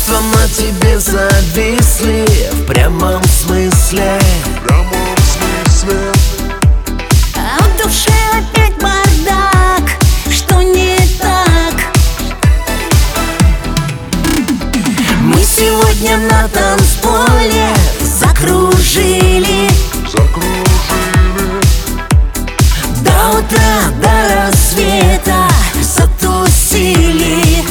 Чувства на тебе зависли в прямом смысле. А в душе опять бардак, что не так? Мы сегодня на танцполе закружили до утра, до рассвета затусили.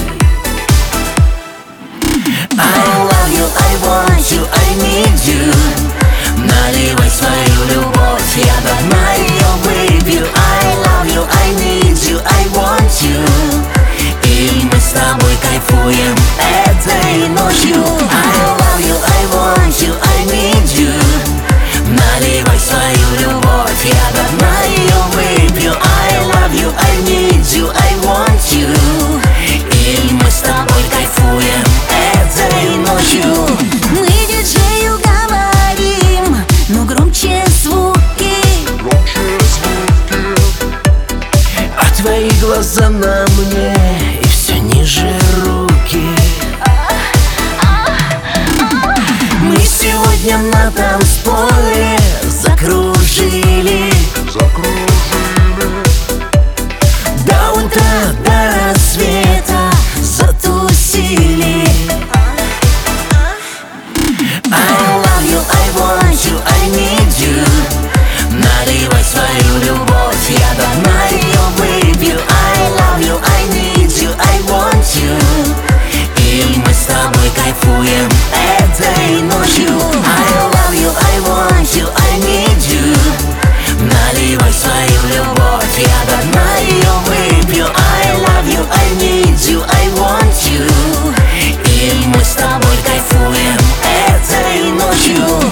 I love you, I want you, I need you. Наливай свою любовь, я до дна ее выпью. I love you, I need you, I want you. И мы с тобой кайфуем этой ночью. I love you, I want you, I need you. Наливай свою любовь, я до дна ее выпью. I love you, I need you, I want you. И мы с тобой кайфуем этой ночью. Мы диджею говорим, но громче звуки. А твои глаза на мне и все ниже руки. Мы сегодня на танцполе закружили до утра, до рассвета затусили. I love you, I want you, I need you. Наливай свою любовь, я до дна ее выпью. I love you, I need you, I want you. И мы с тобой кайфуем этой ночью. I love you, I want you, I need you. Наливай свою любовь, я до дна ее выпью. I love you, I need you, I want you. И мы с тобой кайфуем этой ночью.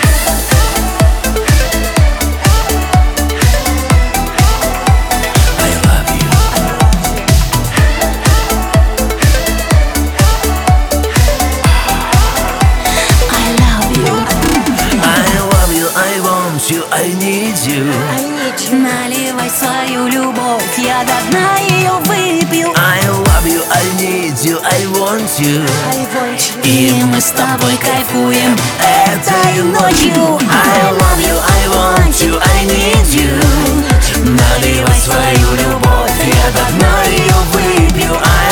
I need you. Наливай свою любовь, я до дна ее выпью. I love you, I need you, I want you. И мы с тобой кайфуем этой ночью. I love you, I want you, I need you. Наливай свою любовь, я до дна ее выпью. I